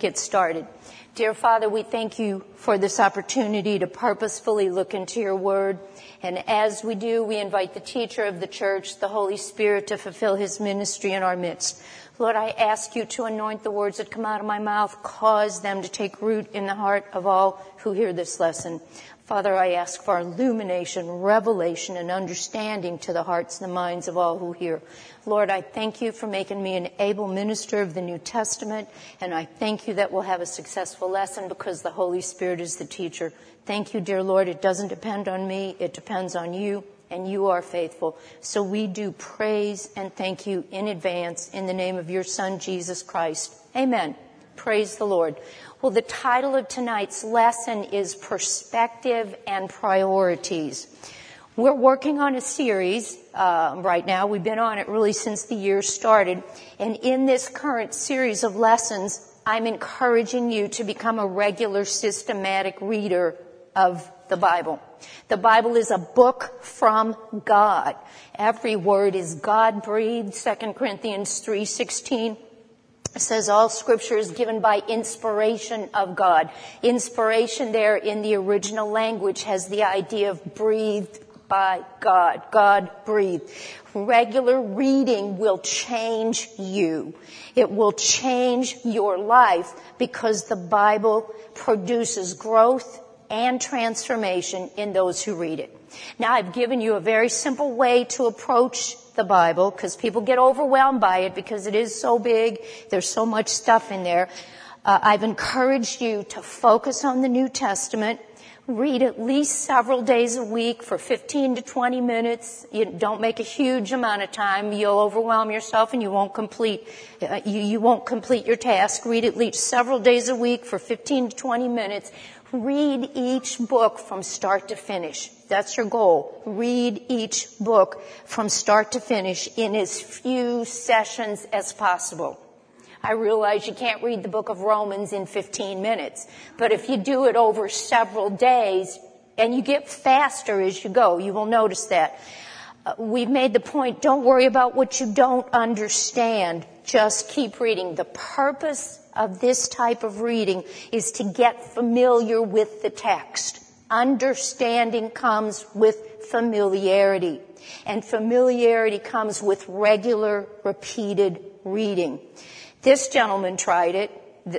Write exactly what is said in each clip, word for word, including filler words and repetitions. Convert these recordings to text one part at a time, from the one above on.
get started. Dear Father, we thank you for this opportunity to purposefully look into your word. And as we do, we invite the teacher of the church, the Holy Spirit, to fulfill his ministry in our midst. Lord, I ask you to anoint the words that come out of my mouth, cause them to take root in the heart of all who hear this lesson. Father, I ask for illumination, revelation, and understanding to the hearts and the minds of all who hear. Lord, I thank you for making me an able minister of the New Testament, and I thank you that we'll have a successful lesson because the Holy Spirit is the teacher. Thank you, dear Lord. It doesn't depend on me. It depends on you, and you are faithful. So we do praise and thank you in advance in the name of your Son, Jesus Christ. Amen. Praise the Lord. Well, the title of tonight's lesson is Perspective and Priorities. We're working on a series uh, right now. We've been on it really since the year started. And in this current series of lessons, I'm encouraging you to become a regular, systematic reader of the Bible. The Bible is a book from God. Every word is God-breathed. Second Corinthians three sixteen. It says all scripture is given by inspiration of God. Inspiration there in the original language has the idea of breathed by God. God breathed. Regular reading will change you. It will change your life because the Bible produces growth and transformation in those who read it. Now, I've given you a very simple way to approach the Bible because people get overwhelmed by it because it is so big. There's so much stuff in there. Uh, I've encouraged you to focus on the New Testament. Read at least several days a week for fifteen to twenty minutes. You don't make a huge amount of time. You'll overwhelm yourself and you won't complete, uh, you, you won't complete your task. Read at least several days a week for fifteen to twenty minutes. Read each book from start to finish. That's your goal. Read each book from start to finish in as few sessions as possible. I realize you can't read the book of Romans in fifteen minutes, but if you do it over several days, and you get faster as you go, you will notice that. Uh, we've made the point, don't worry about what you don't understand. Just keep reading. The purpose of this type of reading is to get familiar with the text. Understanding comes with familiarity, and familiarity comes with regular, repeated reading. This gentleman tried it.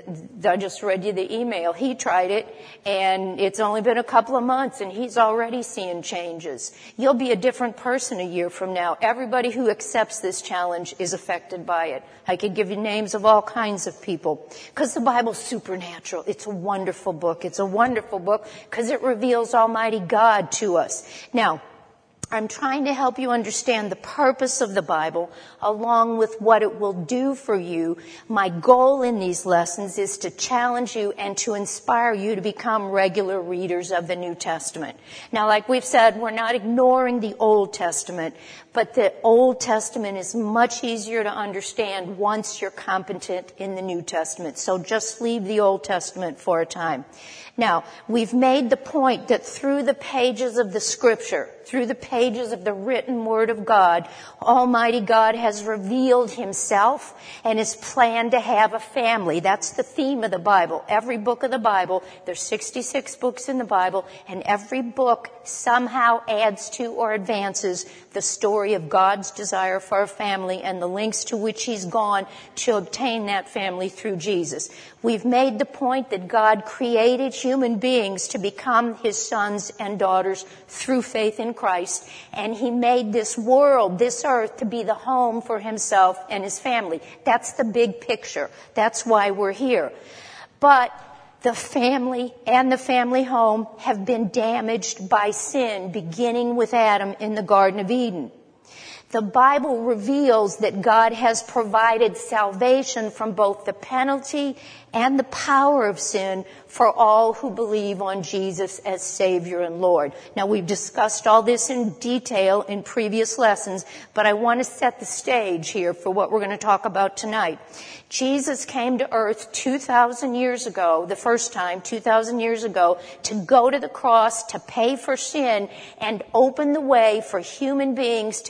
I just read you the email. He tried it, and it's only been a couple of months, and he's already seeing changes. You'll be a different person a year from now. Everybody who accepts this challenge is affected by it. I could give you names of all kinds of people, because the Bible's supernatural. It's a wonderful book. It's a wonderful book because it reveals Almighty God to us. Now, I'm trying to help you understand the purpose of the Bible along with what it will do for you. My goal in these lessons is to challenge you and to inspire you to become regular readers of the New Testament. Now, like we've said, we're not ignoring the Old Testament, but the Old Testament is much easier to understand once you're competent in the New Testament. So just leave the Old Testament for a time. Now, we've made the point that through the pages of the Scripture, through the pages of the written Word of God, Almighty God has revealed Himself and His plan to have a family. That's the theme of the Bible. Every book of the Bible, there's sixty-six books in the Bible, and every book somehow adds to or advances the story of God's desire for a family and the lengths to which He's gone to obtain that family through Jesus. We've made the point that God created human beings to become His sons and daughters through faith in Christ, and He made this world, this earth, to be the home for Himself and His family. That's the big picture. That's why we're here. But the family and the family home have been damaged by sin, beginning with Adam in the Garden of Eden. The Bible reveals that God has provided salvation from both the penalty and the power of sin for all who believe on Jesus as Savior and Lord. Now, we've discussed all this in detail in previous lessons, but I want to set the stage here for what we're going to talk about tonight. Jesus came to earth two thousand years ago, the first time, two thousand years ago, to go to the cross, to pay for sin, and open the way for human beings to become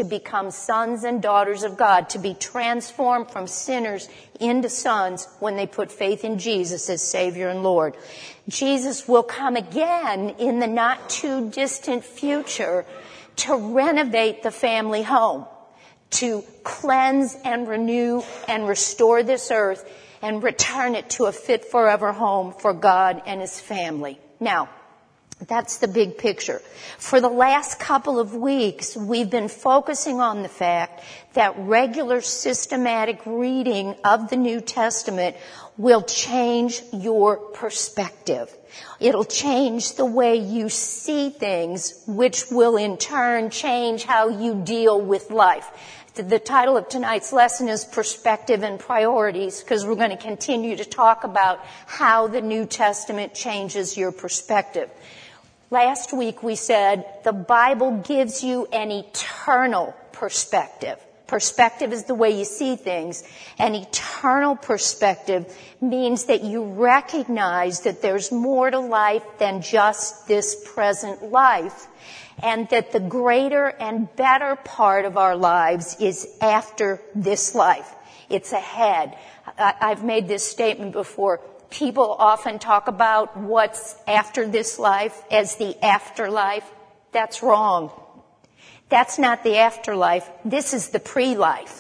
become sons and daughters of God, to be transformed from sinners into sons when they put faith in Jesus as Savior and Lord. Jesus will come again in the not too distant future to renovate the family home, to cleanse and renew and restore this earth and return it to a fit forever home for God and His family. Now, that's the big picture. For the last couple of weeks, we've been focusing on the fact that regular systematic reading of the New Testament will change your perspective. It'll change the way you see things, which will in turn change how you deal with life. The title of tonight's lesson is Perspective and Priorities, because we're going to continue to talk about how the New Testament changes your perspective. Last week we said the Bible gives you an eternal perspective. Perspective is the way you see things. An eternal perspective means that you recognize that there's more to life than just this present life, and that the greater and better part of our lives is after this life. It's ahead. I've made this statement before. People often talk about what's after this life as the afterlife. That's wrong. That's not the afterlife. This is the pre-life.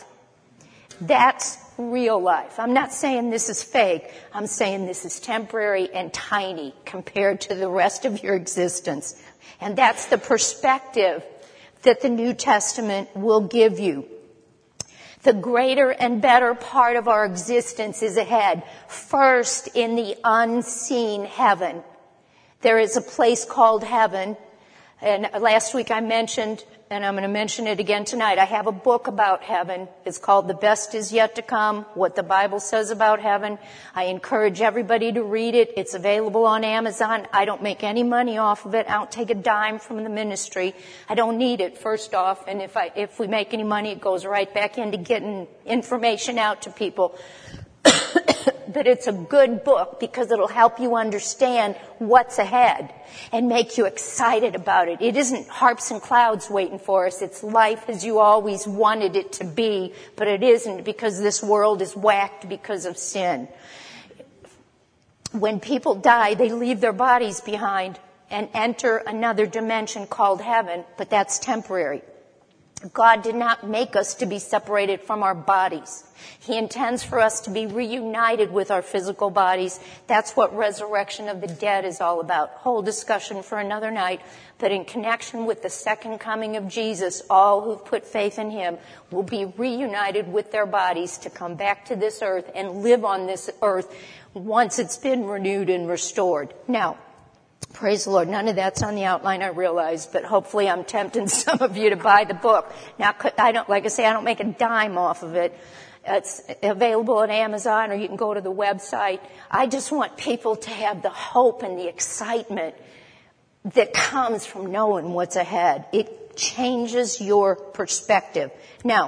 That's real life. I'm not saying this is fake. I'm saying this is temporary and tiny compared to the rest of your existence. And that's the perspective that the New Testament will give you. The greater and better part of our existence is ahead. First, in the unseen heaven. There is a place called heaven. And last week I mentioned, and I'm going to mention it again tonight, I have a book about heaven. It's called The Best Is Yet to Come, What the Bible Says About Heaven. I encourage everybody to read it. It's available on Amazon. I don't make any money off of it. I don't take a dime from the ministry. I don't need it, first off. And if I, if we make any money, it goes right back into getting information out to people. But it's a good book because it'll help you understand what's ahead and make you excited about it. It isn't harps and clouds waiting for us. It's life as you always wanted it to be, but it isn't, because this world is whacked because of sin. When people die, they leave their bodies behind and enter another dimension called heaven, but that's temporary. God did not make us to be separated from our bodies. He intends for us to be reunited with our physical bodies. That's what resurrection of the dead is all about. Whole discussion for another night. But in connection with the second coming of Jesus, all who've put faith in Him will be reunited with their bodies to come back to this earth and live on this earth once it's been renewed and restored. Now, praise the Lord. None of that's on the outline, I realize, but hopefully I'm tempting some of you to buy the book. Now, I don't, like I say, I don't make a dime off of it. It's available on Amazon, or you can go to the website. I just want people to have the hope and the excitement that comes from knowing what's ahead. It changes your perspective. Now,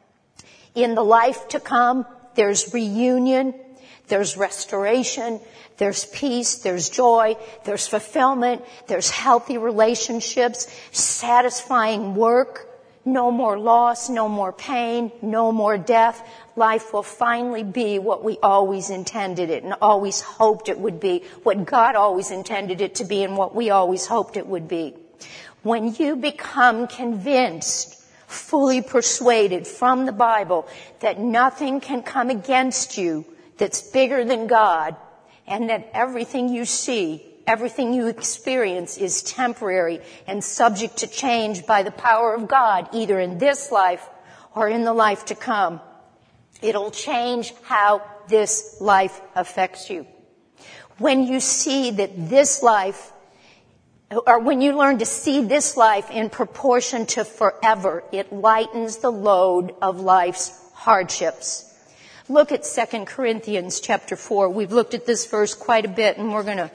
in the life to come, there's reunion, there's restoration, there's peace, there's joy, there's fulfillment, there's healthy relationships, satisfying work, no more loss, no more pain, no more death. Life will finally be what we always intended it and always hoped it would be, what God always intended it to be and what we always hoped it would be. When you become convinced, fully persuaded from the Bible that nothing can come against you that's bigger than God, and that everything you see, everything you experience is temporary and subject to change by the power of God, either in this life or in the life to come. It'll change how this life affects you. When you see that this life, or when you learn to see this life in proportion to forever, it lightens the load of life's hardships. Look at Second Corinthians chapter four. We've looked at this verse quite a bit, and we're going to,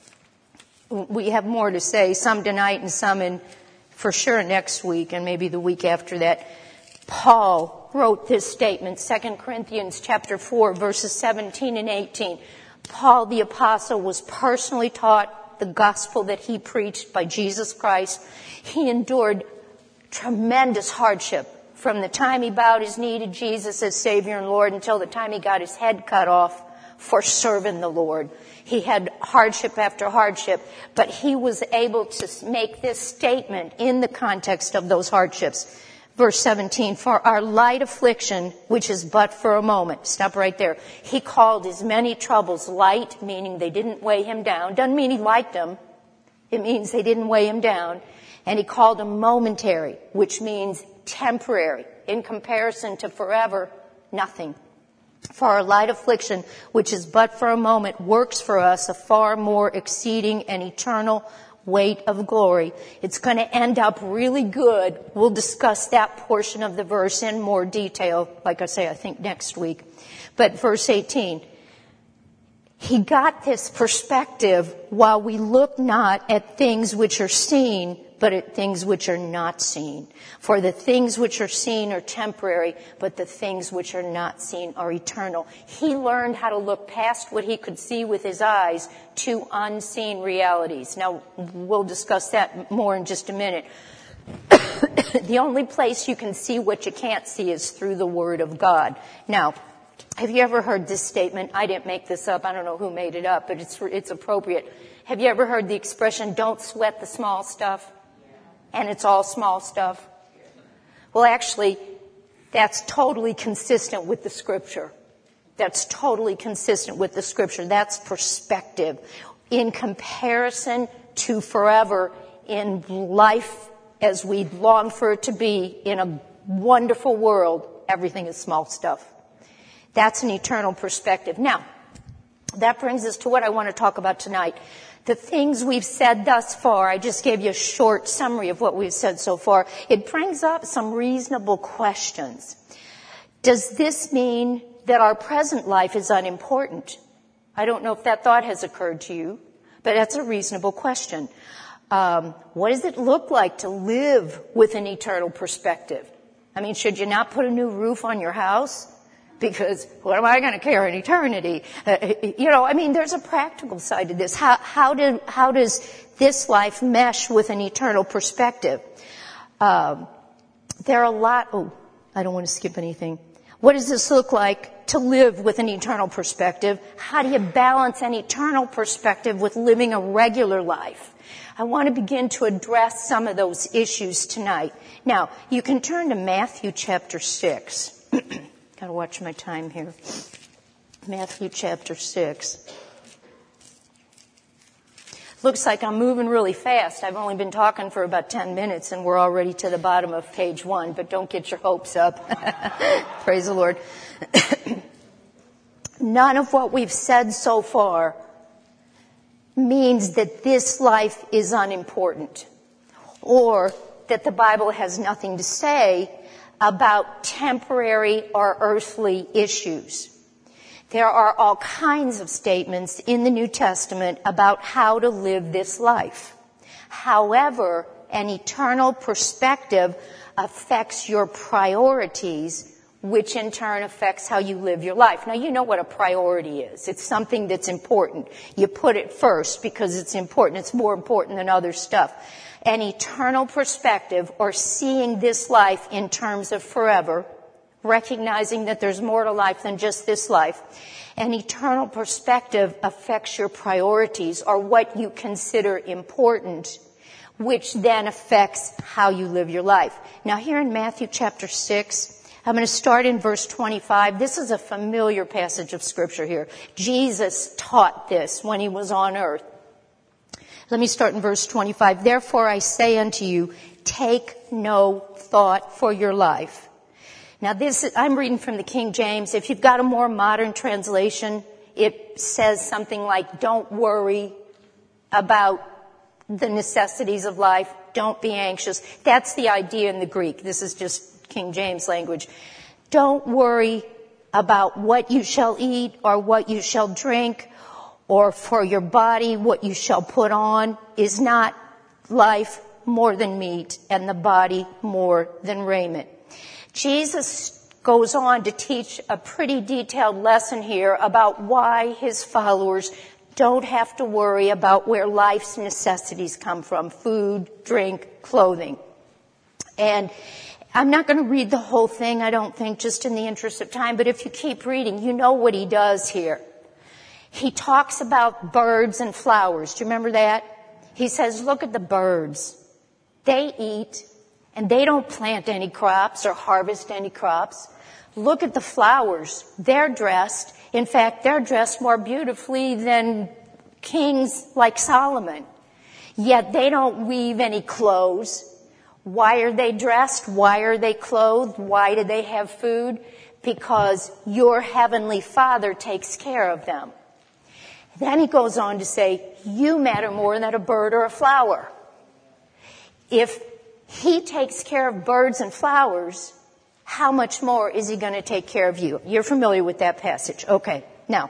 we have more to say, some tonight and some in, for sure next week and maybe the week after that. Paul wrote this statement, Second Corinthians chapter four, verses seventeen and eighteen. Paul the apostle was personally taught the gospel that he preached by Jesus Christ. He endured tremendous hardship from the time he bowed his knee to Jesus as Savior and Lord until the time he got his head cut off for serving the Lord. He had hardship after hardship, but he was able to make this statement in the context of those hardships. Verse seventeen, for our light affliction, which is but for a moment. Stop right there. He called his many troubles light, meaning they didn't weigh him down. Doesn't mean he liked them. It means they didn't weigh him down. And he called them momentary, which means temporary. In comparison to forever, nothing. For our light affliction, which is but for a moment, works for us a far more exceeding and eternal weight of glory. It's going to end up really good. We'll discuss that portion of the verse in more detail, like I say, I think next week. But verse eighteen, he got this perspective while we look not at things which are seen, but at things which are not seen. For the things which are seen are temporary, but the things which are not seen are eternal. He learned how to look past what he could see with his eyes to unseen realities. Now, we'll discuss that more in just a minute. The only place you can see what you can't see is through the Word of God. Now, have you ever heard this statement? I didn't make this up. I don't know who made it up, but it's it's appropriate. Have you ever heard the expression, don't sweat the small stuff? And it's all small stuff. Well, actually, that's totally consistent with the Scripture. That's totally consistent with the Scripture. That's perspective. In comparison to forever, in life as we long for it to be, in a wonderful world, everything is small stuff. That's an eternal perspective. Now, that brings us to what I want to talk about tonight. The things we've said thus far, I just gave you a short summary of what we've said so far. It brings up some reasonable questions. Does this mean that our present life is unimportant? I don't know if that thought has occurred to you, but that's a reasonable question. Um, what does it look like to live with an eternal perspective? I mean, should you not put a new roof on your house? Because what am I going to care in eternity? Uh, you know, I mean, there's a practical side to this. How, how, do, how does this life mesh with an eternal perspective? Um, there are a lot. Oh, I don't want to skip anything. What does this look like to live with an eternal perspective? How do you balance an eternal perspective with living a regular life? I want to begin to address some of those issues tonight. Now, you can turn to Matthew chapter six. Got to watch my time here. Matthew chapter six. Looks like I'm moving really fast. I've only been talking for about ten minutes and we're already to the bottom of page one, but don't get your hopes up. Praise the Lord. None of what we've said so far means that this life is unimportant or that the Bible has nothing to say about temporary or earthly issues. There are all kinds of statements in the New Testament about how to live this life. However, an eternal perspective affects your priorities, which in turn affects how you live your life. Now, you know what a priority is. It's something that's important. You put it first because it's important. It's more important than other stuff. An eternal perspective, or seeing this life in terms of forever, recognizing that there's more to life than just this life. An eternal perspective affects your priorities, or what you consider important, which then affects how you live your life. Now, here in Matthew chapter six, I'm going to start in verse twenty-five. This is a familiar passage of Scripture here. Jesus taught this when he was on earth. Let me start in verse twenty-five. Therefore I say unto you, take no thought for your life. Now this is, I'm reading from the King James. If you've got a more modern translation, it says something like, don't worry about the necessities of life. Don't be anxious. That's the idea in the Greek. This is just King James language. Don't worry about what you shall eat or what you shall drink, or for your body what you shall put on. Is not life more than meat, and the body more than raiment? Jesus goes on to teach a pretty detailed lesson here about why his followers don't have to worry about where life's necessities come from: food, drink, clothing. And I'm not going to read the whole thing, I don't think, just in the interest of time, but if you keep reading, you know what he does here. He talks about birds and flowers. Do you remember that? He says, look at the birds. They eat, and they don't plant any crops or harvest any crops. Look at the flowers. They're dressed. In fact, they're dressed more beautifully than kings like Solomon. Yet they don't weave any clothes. Why are they dressed? Why are they clothed? Why do they have food? Because your heavenly Father takes care of them. Then he goes on to say, you matter more than a bird or a flower. If he takes care of birds and flowers, how much more is he going to take care of you? You're familiar with that passage. Okay, now,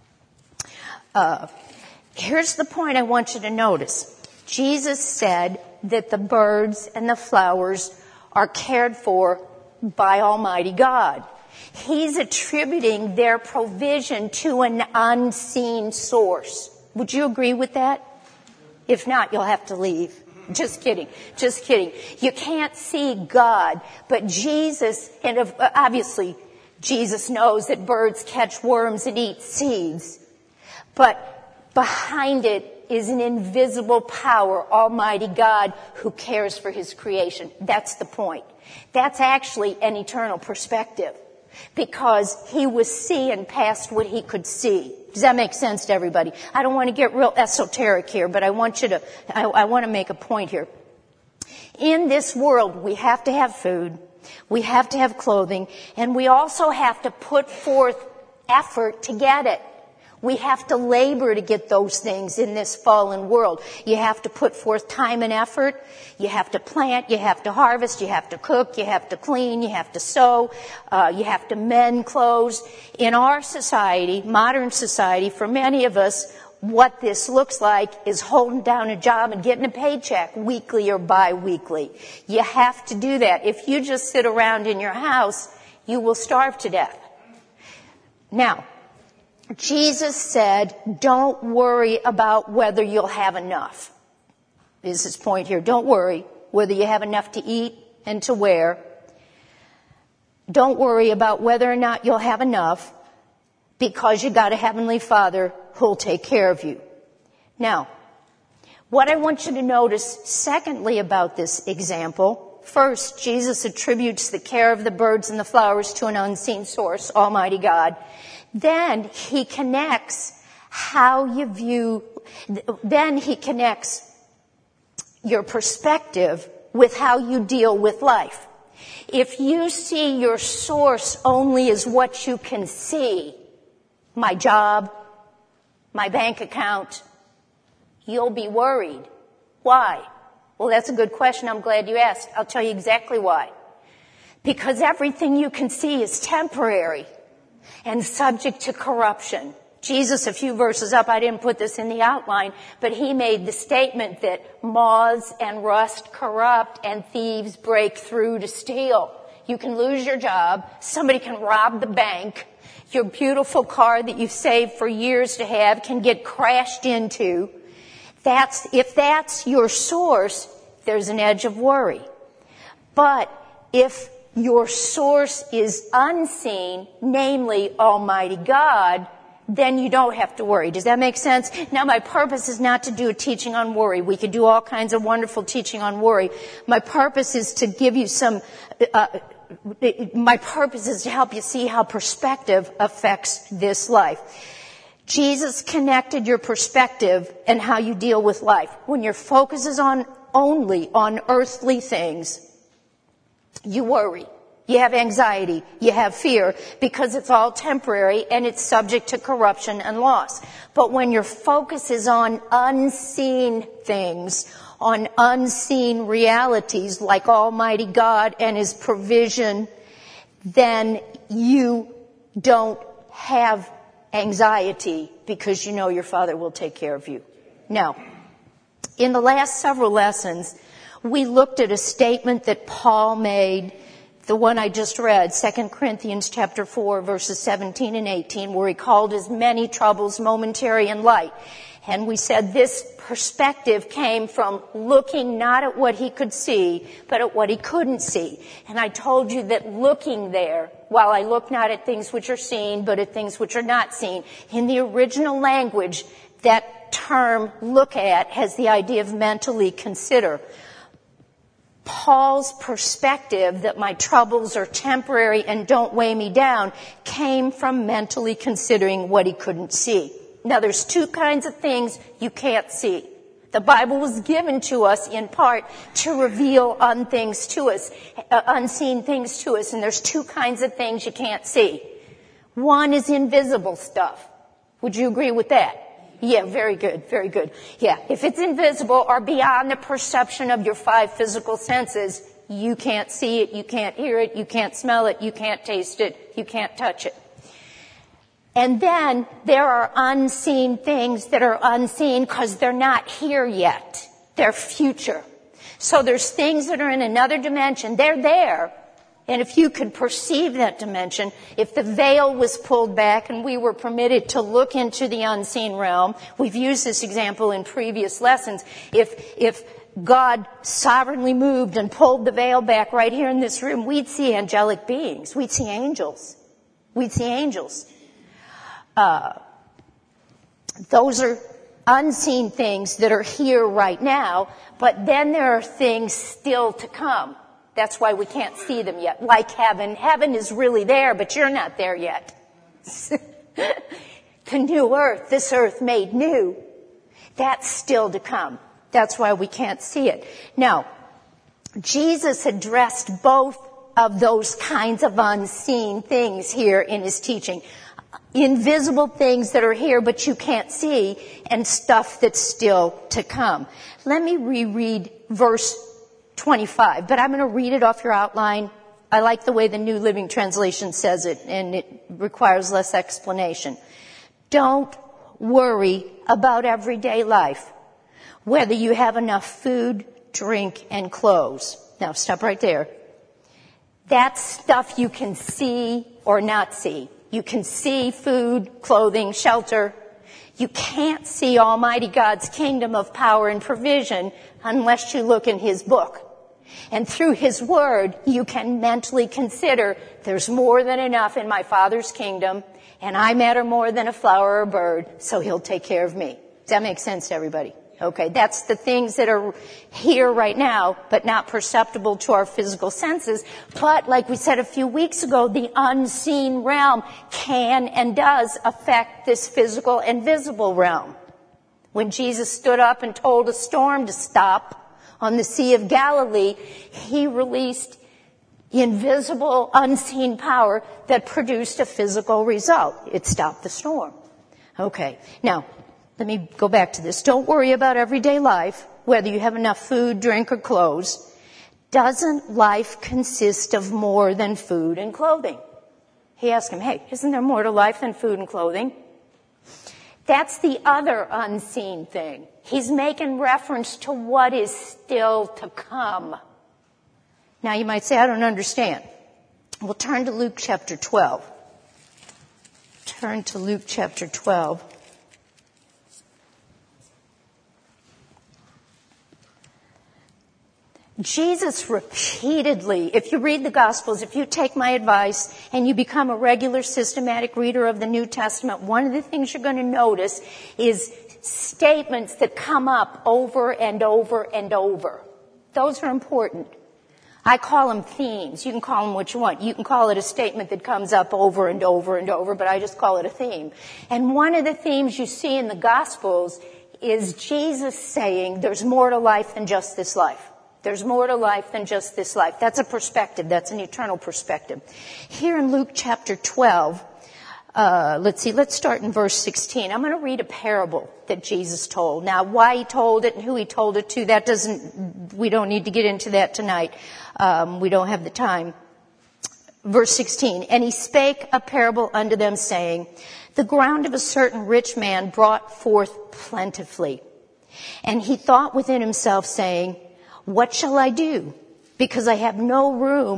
uh, here's the point I want you to notice. Jesus said that the birds and the flowers are cared for by Almighty God. He's attributing their provision to an unseen source. Would you agree with that? If not, you'll have to leave. Just kidding. Just kidding. You can't see God, but Jesus, and obviously Jesus knows that birds catch worms and eat seeds, but behind it is an invisible power, Almighty God, who cares for his creation. That's the point. That's actually an eternal perspective, because he was seeing past what he could see. Does that make sense to everybody? I don't want to get real esoteric here, but I want you to, I, I want to make a point here. In this world, we have to have food, we have to have clothing, and we also have to put forth effort to get it. We have to labor to get those things in this fallen world. You have to put forth time and effort. You have to plant. You have to harvest. You have to cook. You have to clean. You have to sew. Uh, you have to mend clothes. In our society, modern society, for many of us, what this looks like is holding down a job and getting a paycheck weekly or bi-weekly. You have to do that. If you just sit around in your house, you will starve to death. Now, Jesus said, don't worry about whether you'll have enough. This is his point here. Don't worry whether you have enough to eat and to wear. Don't worry about whether or not you'll have enough, because you got a heavenly Father who'll take care of you. Now, what I want you to notice secondly about this example, first, Jesus attributes the care of the birds and the flowers to an unseen source, Almighty God. Then he connects how you view, then he connects your perspective with how you deal with life. If you see your source only as what you can see, my job, my bank account, you'll be worried. Why? Well, that's a good question. I'm glad you asked. I'll tell you exactly why. Because everything you can see is temporary and subject to corruption. Jesus, a few verses up, I didn't put this in the outline, but he made the statement that moths and rust corrupt and thieves break through to steal. You can lose your job. Somebody can rob the bank. Your beautiful car that you've saved for years to have can get crashed into. That's, if that's your source, there's an edge of worry. But if your source is unseen, namely Almighty God, then you don't have to worry. Does that make sense? Now, my purpose is not to do a teaching on worry. We could do all kinds of wonderful teaching on worry. My purpose is to give you some, uh, my purpose is to help you see how perspective affects this life. Jesus connected your perspective and how you deal with life. When your focus is on only on earthly things, you worry. You have anxiety. You have fear, because it's all temporary and it's subject to corruption and loss. But when your focus is on unseen things, on unseen realities like Almighty God and His provision, then you don't have anxiety, because you know your Father will take care of you. Now, in the last several lessons, we looked at a statement that Paul made, the one I just read, Second Corinthians chapter four, verses seventeen and eighteen, where he called his many troubles momentary and light. And we said this perspective came from looking not at what he could see, but at what he couldn't see. And I told you that looking there, while I look not at things which are seen, but at things which are not seen, in the original language, that term look at has the idea of mentally consider. Paul's perspective that my troubles are temporary and don't weigh me down came from mentally considering what he couldn't see. Now, there's two kinds of things you can't see. The Bible was given to us in part to reveal un things to us, uh, unseen things to us, and there's two kinds of things you can't see. One is invisible stuff. Would you agree with that? Yeah, very good, very good. Yeah, if it's invisible or beyond the perception of your five physical senses, you can't see it, you can't hear it, you can't smell it, you can't taste it, you can't touch it. And then there are unseen things that are unseen because they're not here yet. They're future. So there's things that are in another dimension. They're there. And if you could perceive that dimension, if the veil was pulled back and we were permitted to look into the unseen realm, we've used this example in previous lessons, if, if God sovereignly moved and pulled the veil back right here in this room, we'd see angelic beings. We'd see angels. We'd see angels. Uh, those are unseen things that are here right now, but then there are things still to come. That's why we can't see them yet. Like heaven. Heaven is really there, but you're not there yet. The new earth, this earth made new, that's still to come. That's why we can't see it. Now, Jesus addressed both of those kinds of unseen things here in his teaching. Invisible things that are here but you can't see, and stuff that's still to come. Let me reread verse twenty-five, but I'm going to read it off your outline. I like the way the New Living Translation says it, and it requires less explanation. Don't worry about everyday life, whether you have enough food, drink, and clothes. Now, stop right there. That's stuff you can see or not see. You can see food, clothing, shelter. You can't see Almighty God's kingdom of power and provision unless you look in his book. And through his word, you can mentally consider there's more than enough in my Father's kingdom, and I matter more than a flower or a bird, so he'll take care of me. Does that make sense to everybody? Okay, that's the things that are here right now, but not perceptible to our physical senses. But like we said a few weeks ago, the unseen realm can and does affect this physical and visible realm. When Jesus stood up and told a storm to stop on the Sea of Galilee, he released invisible, unseen power that produced a physical result. It stopped the storm. Okay, now, let me go back to this. Don't worry about everyday life, whether you have enough food, drink, or clothes. Doesn't life consist of more than food and clothing? He asked him, hey, isn't there more to life than food and clothing? That's the other unseen thing. He's making reference to what is still to come. Now you might say, I don't understand. We'll turn to Luke chapter twelve. Turn to Luke chapter twelve. Jesus repeatedly, if you read the Gospels, if you take my advice and you become a regular systematic reader of the New Testament, one of the things you're going to notice is statements that come up over and over and over. Those are important. I call them themes. You can call them what you want. You can call it a statement that comes up over and over and over, but I just call it a theme. And one of the themes you see in the Gospels is Jesus saying there's more to life than just this life. There's more to life than just this life. That's a perspective. That's an eternal perspective. Here in Luke chapter twelve, uh, let's see, let's start in verse sixteen. I'm going to read a parable that Jesus told. Now, why he told it and who he told it to, that doesn't, we don't need to get into that tonight. Um, we don't have the time. Verse sixteen, and he spake a parable unto them, saying, the ground of a certain rich man brought forth plentifully. And he thought within himself, saying, what shall I do? Because I have no room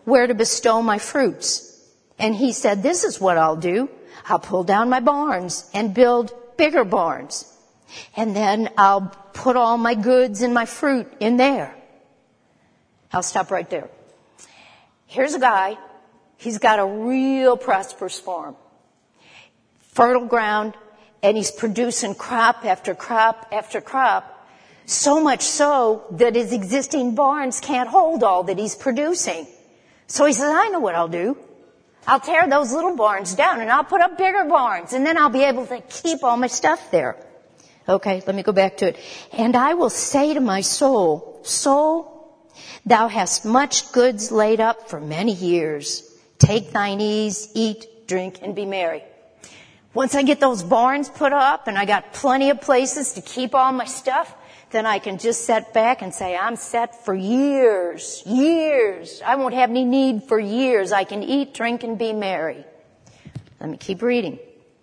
where to bestow my fruits. And he said, this is what I'll do. I'll pull down my barns and build bigger barns. And then I'll put all my goods and my fruit in there. I'll stop right there. Here's a guy. He's got a real prosperous farm. Fertile ground. And he's producing crop after crop after crop. So much so that his existing barns can't hold all that he's producing. So he says, I know what I'll do. I'll tear those little barns down and I'll put up bigger barns and then I'll be able to keep all my stuff there. Okay, let me go back to it. And I will say to my soul, soul, thou hast much goods laid up for many years. Take thine ease, eat, drink, and be merry. Once I get those barns put up and I got plenty of places to keep all my stuff, then I can just sit back and say, I'm set for years, years. I won't have any need for years. I can eat, drink, and be merry. Let me keep reading.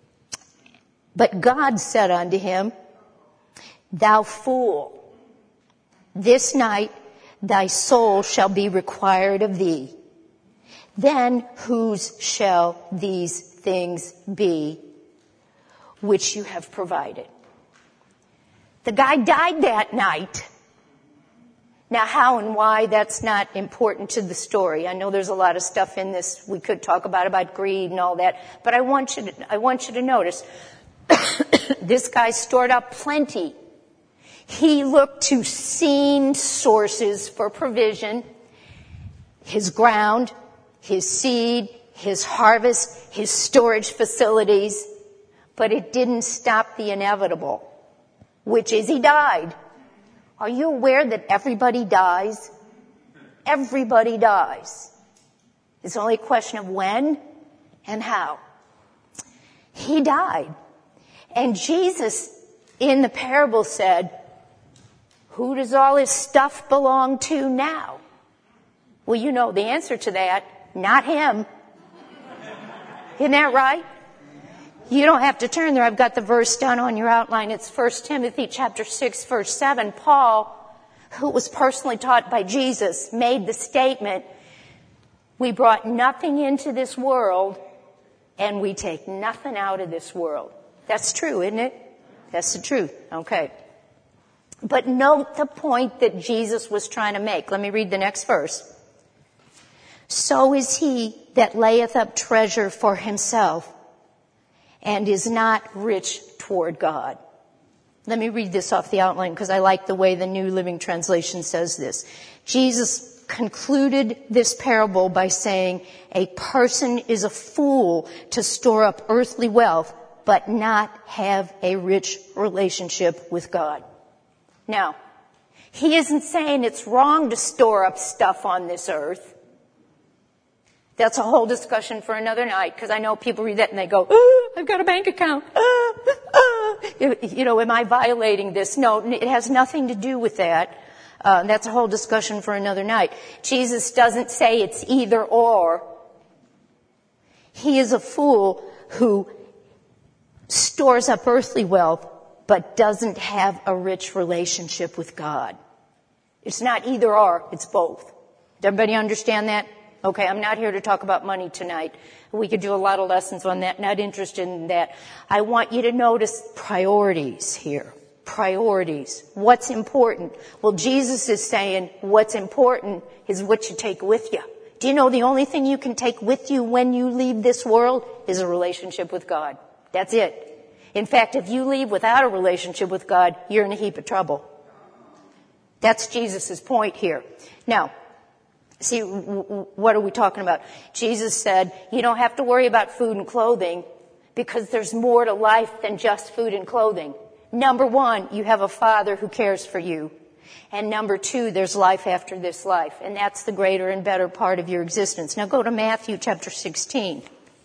But God said unto him, thou fool, this night thy soul shall be required of thee. Then whose shall these things be which you have provided? The guy died that night. Now, how and why, that's not important to the story. I know there's a lot of stuff in this we could talk about, about greed and all that. But I want you to, I want you to notice, this guy stored up plenty. He looked to seen sources for provision. His ground, his seed, his harvest, his storage facilities. But it didn't stop the inevitable, which is he died. Are you aware that everybody dies? Everybody dies. It's only a question of when and how. He died. And Jesus, in the parable, said, who does all his stuff belong to now? Well, you know the answer to that. Not him. Isn't that right? You don't have to turn there. I've got the verse down on your outline. It's First Timothy chapter six, verse seven. Paul, who was personally taught by Jesus, made the statement, we brought nothing into this world and we take nothing out of this world. That's true, isn't it? That's the truth. Okay. But note the point that Jesus was trying to make. Let me read the next verse. So is he that layeth up treasure for himself and is not rich toward God. Let me read this off the outline because I like the way the New Living Translation says this. Jesus concluded this parable by saying, a person is a fool to store up earthly wealth but not have a rich relationship with God. Now, he isn't saying it's wrong to store up stuff on this earth. That's a whole discussion for another night, because I know people read that and they go, oh, I've got a bank account. Oh, oh. You know, am I violating this? No, it has nothing to do with that. Uh, that's a whole discussion for another night. Jesus doesn't say it's either or. He is a fool who stores up earthly wealth but doesn't have a rich relationship with God. It's not either or, it's both. Does everybody understand that? Okay, I'm not here to talk about money tonight. We could do a lot of lessons on that. Not interested in that. I want you to notice priorities here. Priorities. What's important? Well, Jesus is saying what's important is what you take with you. Do you know the only thing you can take with you when you leave this world is a relationship with God? That's it. In fact, if you leave without a relationship with God, you're in a heap of trouble. That's Jesus' point here. Now, see, what are we talking about? Jesus said, you don't have to worry about food and clothing because there's more to life than just food and clothing. Number one, you have a Father who cares for you. And number two, there's life after this life. And that's the greater and better part of your existence. Now go to Matthew chapter sixteen.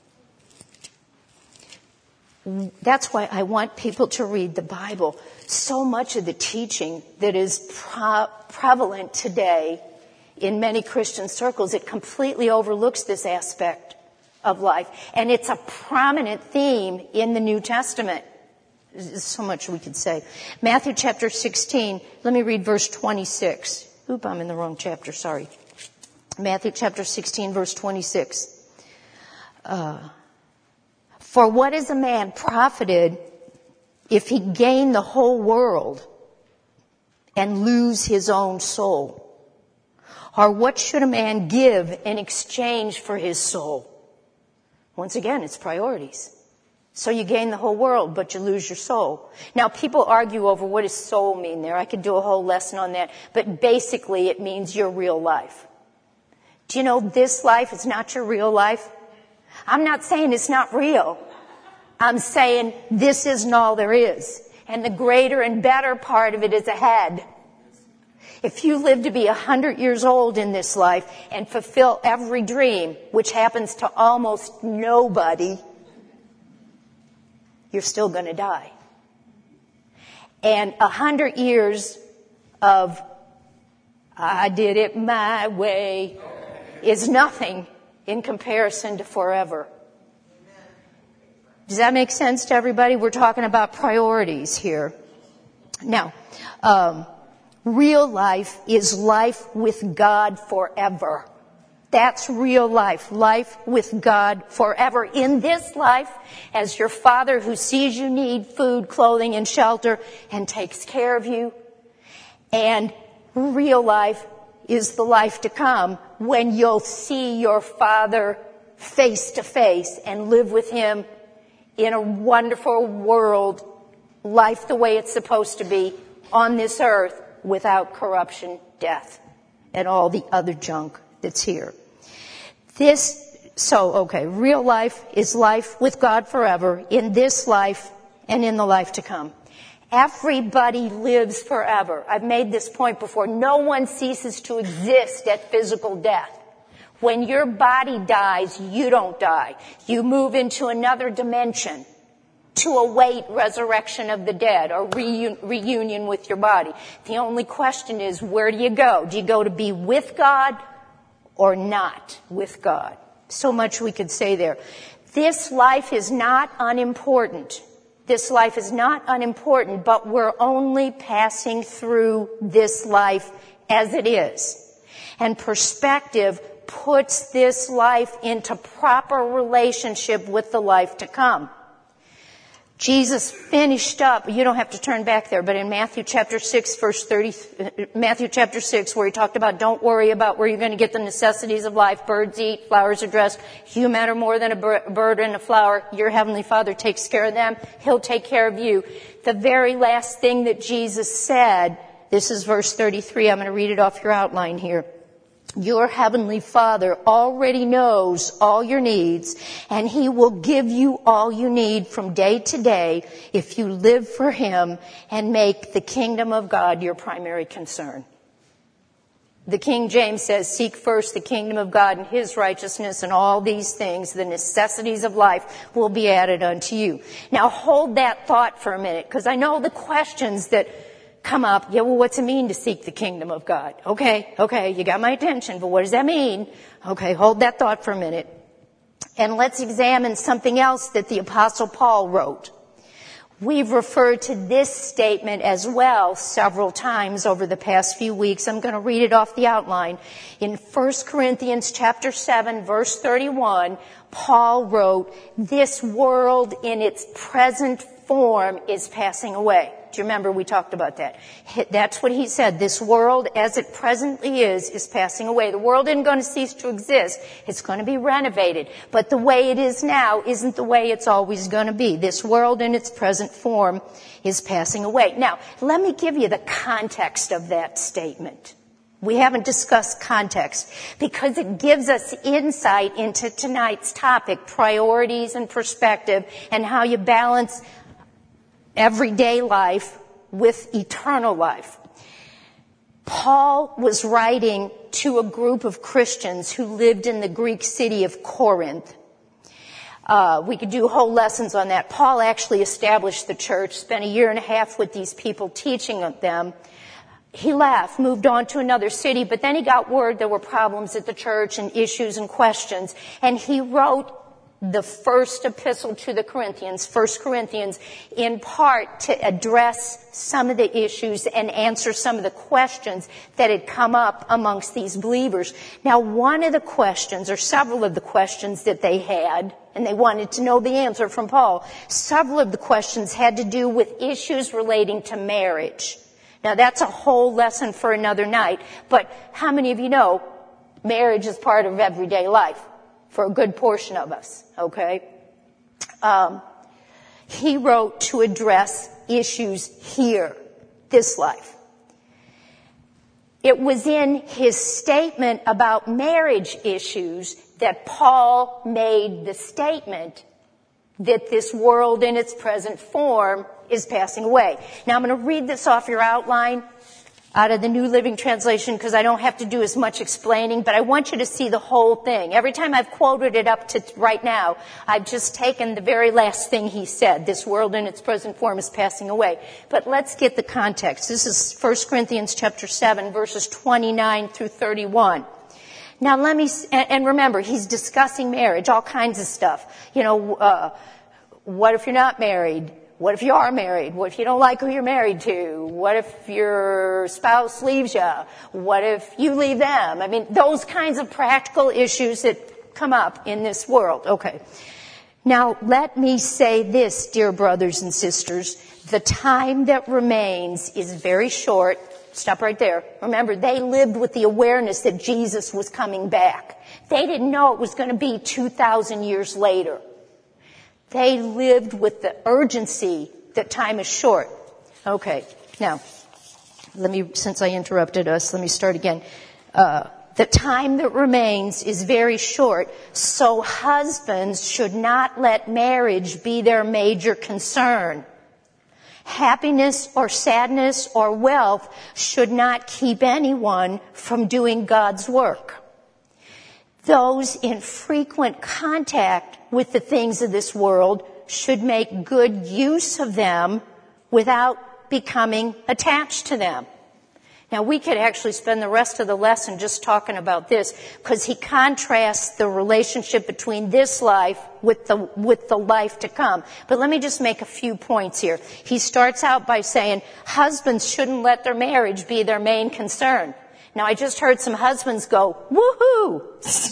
That's why I want people to read the Bible. So much of the teaching that is pro- prevalent today in many Christian circles, it completely overlooks this aspect of life. And it's a prominent theme in the New Testament. There's so much we could say. Matthew chapter sixteen, let me read verse twenty-six. Oop, I'm in the wrong chapter, sorry. Matthew chapter sixteen, verse twenty-six. Uh, For what is a man profited if he gain the whole world and lose his own soul? Or what should a man give in exchange for his soul? Once again, it's priorities. So you gain the whole world, but you lose your soul. Now, people argue over what does soul mean there. I could do a whole lesson on that. But basically, it means your real life. Do you know this life is not your real life? I'm not saying it's not real. I'm saying this isn't all there is. And the greater and better part of it is ahead. If you live to be a hundred years old in this life and fulfill every dream, which happens to almost nobody, you're still going to die. And a hundred years of I did it my way is nothing in comparison to forever. Does that make sense to everybody? We're talking about priorities here. Now, um, real life is life with God forever. That's real life. Life with God forever. In this life, as your Father who sees you need food, clothing, and shelter and takes care of you. And real life is the life to come when you'll see your Father face to face and live with Him in a wonderful world, life the way it's supposed to be on this earth without corruption, death, and all the other junk that's here. This, so, okay, real life is life with God forever in this life and in the life to come. Everybody lives forever. I've made this point before. No one ceases to exist at physical death. When your body dies, you don't die. You move into another dimension to await resurrection of the dead or reun- reunion with your body. The only question is, where do you go? Do you go to be with God or not with God? So much we could say there. This life is not unimportant. This life is not unimportant, but we're only passing through this life as it is. And perspective puts this life into proper relationship with the life to come. Jesus finished up, you don't have to turn back there, but in Matthew chapter six, verse thirty, Matthew chapter six, where he talked about don't worry about where you're going to get the necessities of life. Birds eat, flowers are dressed. You matter more than a bird and a flower. Your heavenly Father takes care of them. He'll take care of you. The very last thing that Jesus said, this is verse thirty-three. I'm going to read it off your outline here. Your heavenly Father already knows all your needs, and He will give you all you need from day to day if you live for Him and make the kingdom of God your primary concern. The King James says, seek first the kingdom of God and His righteousness, and all these things, the necessities of life, will be added unto you. Now hold that thought for a minute, because I know the questions that come up. Yeah, well, what's it mean to seek the kingdom of God? Okay, okay, you got my attention, but what does that mean? Okay, hold that thought for a minute. And let's examine something else that the Apostle Paul wrote. We've referred to this statement as well several times over the past few weeks. I'm going to read it off the outline. In First Corinthians chapter seven, verse thirty-one, Paul wrote, this world in its present form is passing away. Do you remember we talked about that? That's what he said. This world as it presently is, is passing away. The world isn't going to cease to exist. It's going to be renovated. But the way it is now isn't the way it's always going to be. This world in its present form is passing away. Now, let me give you the context of that statement. We haven't discussed context because it gives us insight into tonight's topic, priorities and perspective, and how you balance everyday life with eternal life. Paul was writing to a group of Christians who lived in the Greek city of Corinth. Uh, we could do whole lessons on that. Paul actually established the church, spent a year and a half with these people teaching them. He left, moved on to another city, but then he got word there were problems at the church and issues and questions, and he wrote the first epistle to the Corinthians, First Corinthians, in part to address some of the issues and answer some of the questions that had come up amongst these believers. Now, one of the questions, or several of the questions that they had, and they wanted to know the answer from Paul, several of the questions had to do with issues relating to marriage. Now, that's a whole lesson for another night, but how many of you know marriage is part of everyday life? For a good portion of us, okay? Um, he wrote to address issues here, this life. It was in his statement about marriage issues that Paul made the statement that this world in its present form is passing away. Now I'm going to read this off your outline out of the New Living Translation because I don't have to do as much explaining, but I want you to see the whole thing. Every time I've quoted it up to right now, I've just taken the very last thing he said. This world in its present form is passing away. But let's get the context. This is First Corinthians chapter seven, verses twenty-nine through thirty-one. Now let me, and remember, he's discussing marriage, all kinds of stuff. You know, uh, what if you're not married? What if you are married? What if you don't like who you're married to? What if your spouse leaves you? What if you leave them? I mean, those kinds of practical issues that come up in this world. Okay. Now, let me say this, dear brothers and sisters. The time that remains is very short. Stop right there. Remember, they lived with the awareness that Jesus was coming back. They didn't know it was going to be two thousand years later. They lived with the urgency that time is short. Okay, now, let me, since I interrupted us, let me start again. Uh, the time that remains is very short, so husbands should not let marriage be their major concern. Happiness or sadness or wealth should not keep anyone from doing God's work. Those in frequent contact with the things of this world should make good use of them without becoming attached to them. Now, we could actually spend the rest of the lesson just talking about this because he contrasts the relationship between this life with the, with the life to come. But let me just make a few points here. He starts out by saying husbands shouldn't let their marriage be their main concern. Now, I just heard some husbands go, woohoo!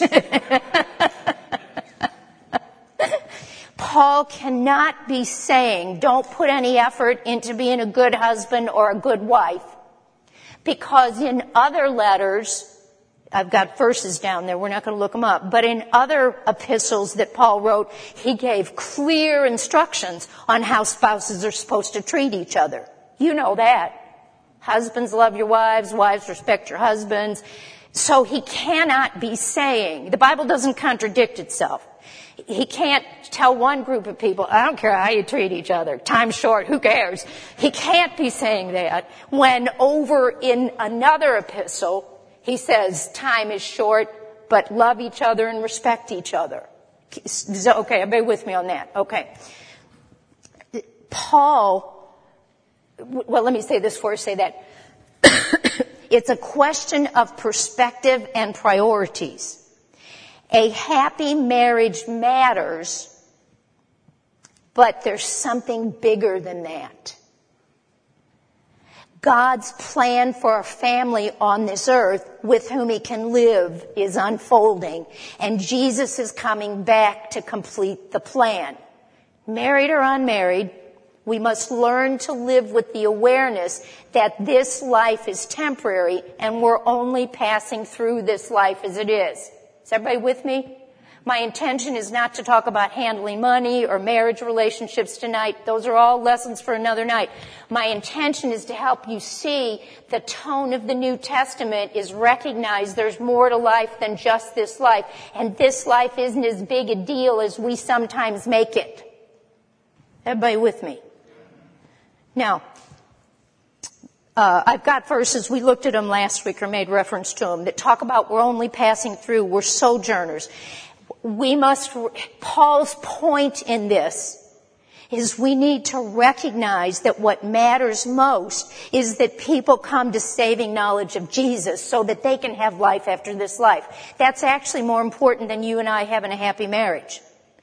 Paul cannot be saying, don't put any effort into being a good husband or a good wife. Because in other letters, I've got verses down there, we're not going to look them up, but in other epistles that Paul wrote, he gave clear instructions on how spouses are supposed to treat each other. You know that. Husbands, love your wives. Wives, respect your husbands. So he cannot be saying, the Bible doesn't contradict itself. He can't tell one group of people, I don't care how you treat each other. Time's short. Who cares? He can't be saying that when over in another epistle, he says time is short, but love each other and respect each other. Okay, bear with me on that. Okay. Paul, well, let me say this before I say that. It's a question of perspective and priorities. A happy marriage matters, but there's something bigger than that. God's plan for a family on this earth with whom he can live is unfolding, and Jesus is coming back to complete the plan. Married or unmarried, we must learn to live with the awareness that this life is temporary and we're only passing through this life as it is. Is everybody with me? My intention is not to talk about handling money or marriage relationships tonight. Those are all lessons for another night. My intention is to help you see the tone of the New Testament is recognize there's more to life than just this life. And this life isn't as big a deal as we sometimes make it. Everybody with me? Now, uh, I've got verses, we looked at them last week or made reference to them, that talk about we're only passing through, we're sojourners. We must, Paul's point in this is we need to recognize that what matters most is that people come to saving knowledge of Jesus so that they can have life after this life. That's actually more important than you and I having a happy marriage.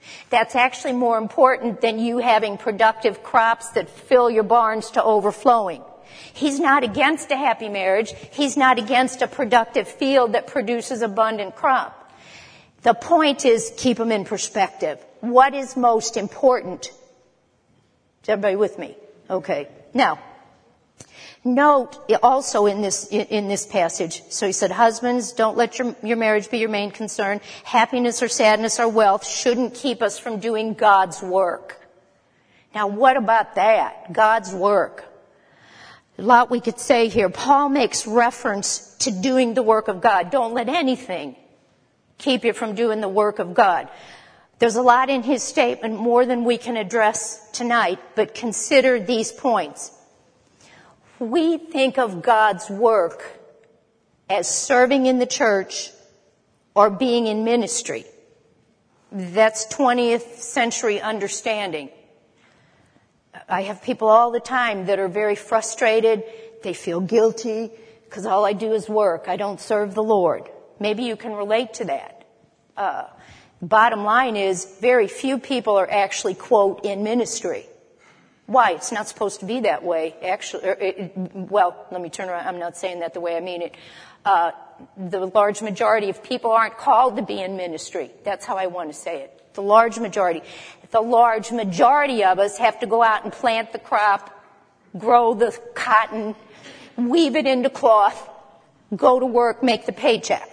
That's actually more important than you having productive crops that fill your barns to overflowing. He's not against a happy marriage. He's not against a productive field that produces abundant crop. The point is, keep them in perspective. What is most important? Is everybody with me? Okay. Now, note also in this in this passage, so he said, husbands, don't let your, your marriage be your main concern. Happiness or sadness or wealth shouldn't keep us from doing God's work. Now, what about that? God's work. A lot we could say here. Paul makes reference to doing the work of God. Don't let anything keep you from doing the work of God. There's a lot in his statement, more than we can address tonight, but consider these points. We think of God's work as serving in the church or being in ministry. That's twentieth century understanding. I have people all the time that are very frustrated. They feel guilty because all I do is work. I don't serve the Lord. Maybe you can relate to that. Uh, bottom line is, very few people are actually, quote, in ministry. Why? It's not supposed to be that way. Actually, it, well, let me turn around. I'm not saying that the way I mean it. Uh, the large majority of people aren't called to be in ministry. That's how I want to say it. The large majority. The large majority of us have to go out and plant the crop, grow the cotton, weave it into cloth, go to work, make the paycheck.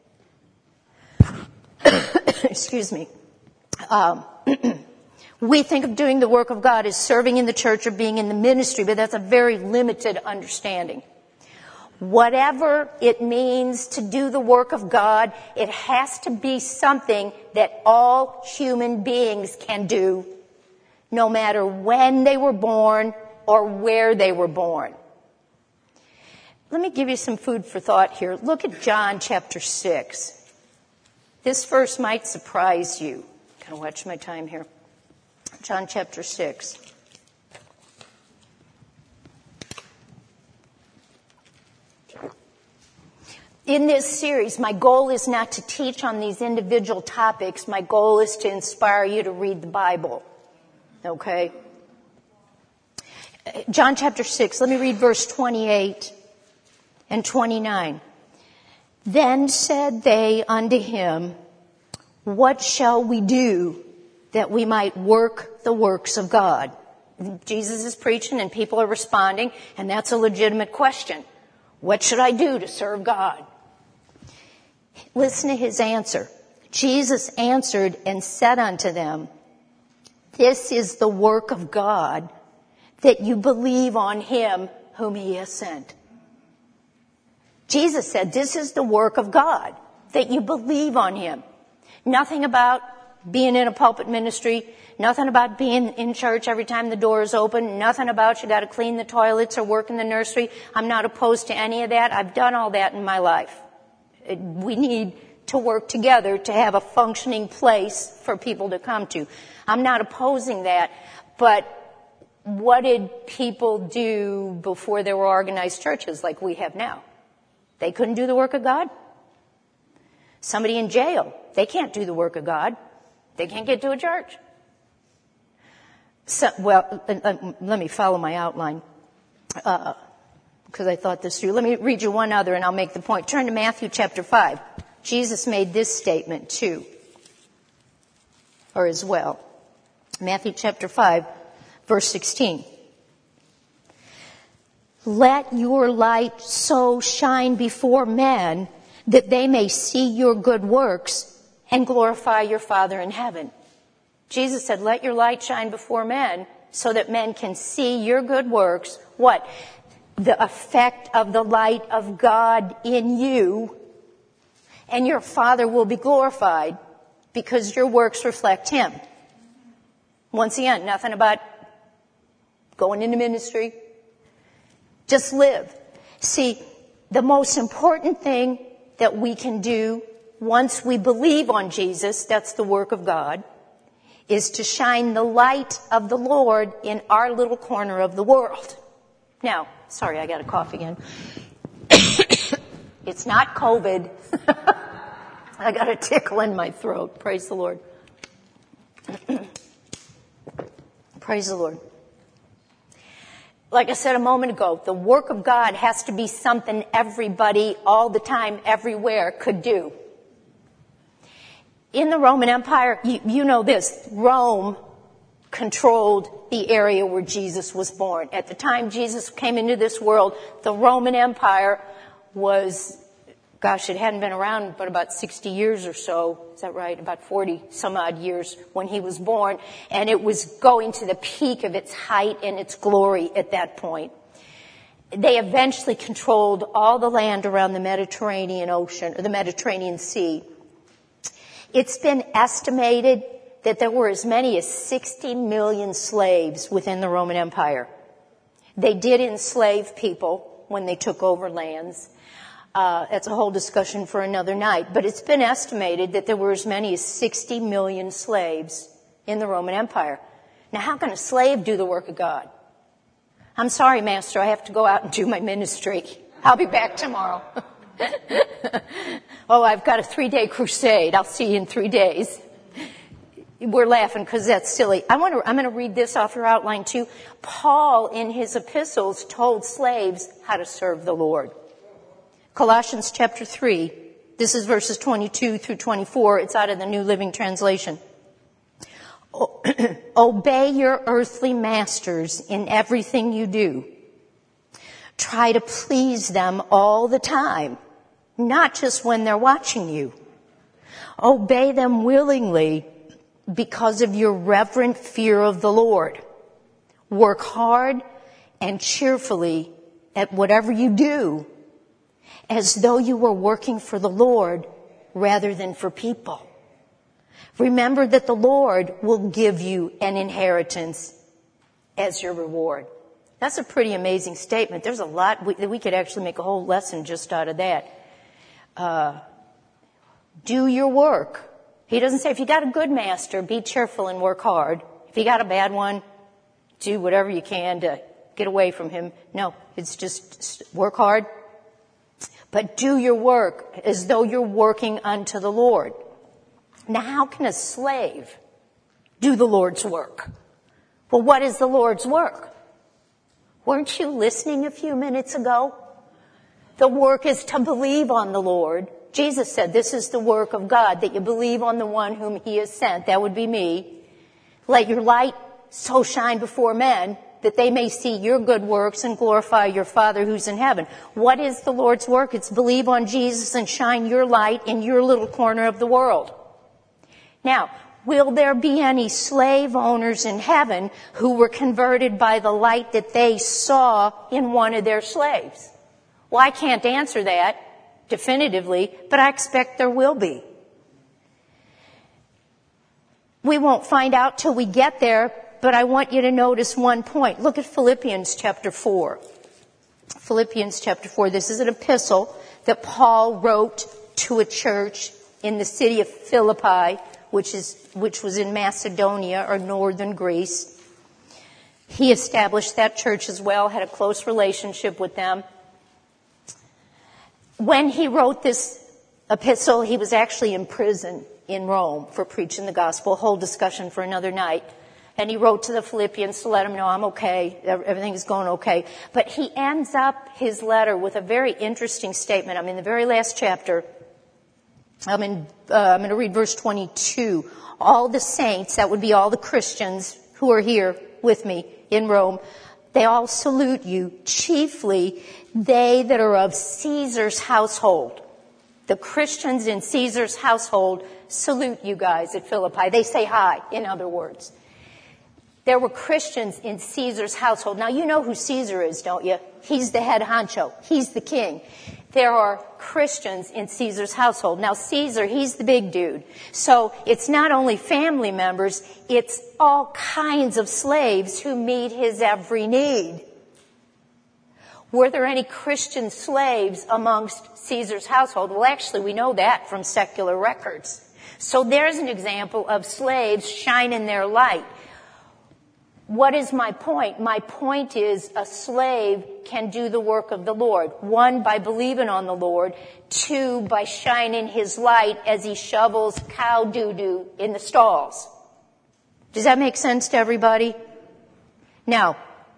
Excuse me. Um, we think of doing the work of God as serving in the church or being in the ministry, but that's a very limited understanding. Whatever it means to do the work of God, it has to be something that all human beings can do, no matter when they were born or where they were born. Let me give you some food for thought here. Look at John chapter six. This verse might surprise you. Can I watch my time here? John chapter six. In this series, my goal is not to teach on these individual topics. My goal is to inspire you to read the Bible. Okay? John chapter six, let me read verse twenty-eight and twenty-nine. Then said they unto him, what shall we do that we might work the works of God? Jesus is preaching and people are responding, and that's a legitimate question. What should I do to serve God? Listen to his answer. Jesus answered and said unto them, this is the work of God, that you believe on him whom he has sent. Jesus said, this is the work of God, that you believe on him. Nothing about being in a pulpit ministry, nothing about being in church every time the door is open, nothing about you got to clean the toilets or work in the nursery. I'm not opposed to any of that. I've done all that in my life. We need to work together to have a functioning place for people to come to. I'm not opposing that, but what did people do before there were organized churches like we have now? They couldn't do the work of God. Somebody in jail, they can't do the work of God. They can't get to a church. So, well, let me follow my outline, uh, because I thought this through. Let me read you one other and I'll make the point. Turn to Matthew chapter five. Jesus made this statement too, or as well. Matthew chapter five, verse sixteen. Let your light so shine before men that they may see your good works and glorify your Father in heaven. Jesus said, let your light shine before men so that men can see your good works. What? The effect of the light of God in you, and your Father will be glorified because your works reflect him. Once again, nothing about going into ministry. Just live. See, the most important thing that we can do once we believe on Jesus, that's the work of God, is to shine the light of the Lord in our little corner of the world. Now, sorry, I got a cough again. It's not COVID. I got a tickle in my throat. Praise the Lord. Praise the Lord. Like I said a moment ago, the work of God has to be something everybody, all the time, everywhere could do. In the Roman Empire, you, you know this, Rome controlled the area where Jesus was born. At the time Jesus came into this world, the Roman Empire was, gosh, it hadn't been around but about sixty years or so. Is that right? About forty some odd years when he was born. And it was going to the peak of its height and its glory at that point. They eventually controlled all the land around the Mediterranean Ocean, or the Mediterranean Sea. It's been estimated that there were as many as sixty million slaves within the Roman Empire. They did enslave people when they took over lands. Uh, that's a whole discussion for another night. But it's been estimated that there were as many as sixty million slaves in the Roman Empire. Now, how can a slave do the work of God? I'm sorry, Master, I have to go out and do my ministry. I'll be back tomorrow. Oh, I've got a three-day crusade. I'll see you in three days. We're laughing because that's silly. I want to, I'm going to read this off your outline too. Paul, in his epistles, told slaves how to serve the Lord. Colossians chapter three. This is verses twenty-two through twenty-four. It's out of the New Living Translation. Obey your earthly masters in everything you do. Try to please them all the time, not just when they're watching you. Obey them willingly because of your reverent fear of the Lord. Work hard and cheerfully at whatever you do, as though you were working for the Lord rather than for people. Remember that the Lord will give you an inheritance as your reward. That's a pretty amazing statement. There's a lot, we, we could actually make a whole lesson just out of that. Uh, do your work. He doesn't say, if you got a good master, be cheerful and work hard. If you got a bad one, do whatever you can to get away from him. No, it's just work hard. But do your work as though you're working unto the Lord. Now, how can a slave do the Lord's work? Well, what is the Lord's work? Weren't you listening a few minutes ago? The work is to believe on the Lord. Jesus said, this is the work of God, that you believe on the one whom he has sent. That would be me. Let your light so shine before men that they may see your good works and glorify your Father who's in heaven. What is the Lord's work? It's believe on Jesus and shine your light in your little corner of the world. Now, will there be any slave owners in heaven who were converted by the light that they saw in one of their slaves? Well, I can't answer that definitively, but I expect there will be. We won't find out till we get there, but I want you to notice one point. Look at Philippians chapter four. Philippians chapter four. This is an epistle that Paul wrote to a church in the city of Philippi, which is, which was in Macedonia or northern Greece. He established that church as well, had a close relationship with them. When he wrote this epistle, he was actually in prison in Rome for preaching the gospel, a whole discussion for another night. And he wrote to the Philippians to let them know, I'm okay, everything is going okay. But he ends up his letter with a very interesting statement. I'm in the very last chapter. I'm in, uh, I'm going to read verse twenty-two. All the saints, that would be all the Christians who are here with me in Rome, they all salute you, chiefly they that are of Caesar's household. The Christians in Caesar's household salute you guys at Philippi. They say hi, in other words. There were Christians in Caesar's household. Now, you know who Caesar is, don't you? He's the head honcho. He's the king. There are Christians in Caesar's household. Now, Caesar, he's the big dude. So it's not only family members, it's all kinds of slaves who meet his every need. Were there any Christian slaves amongst Caesar's household? Well, actually, we know that from secular records. So there's an example of slaves shining their light. What is my point? My point is a slave can do the work of the Lord. One, by believing on the Lord. Two, by shining his light as he shovels cow doo-doo in the stalls. Does that make sense to everybody? Now,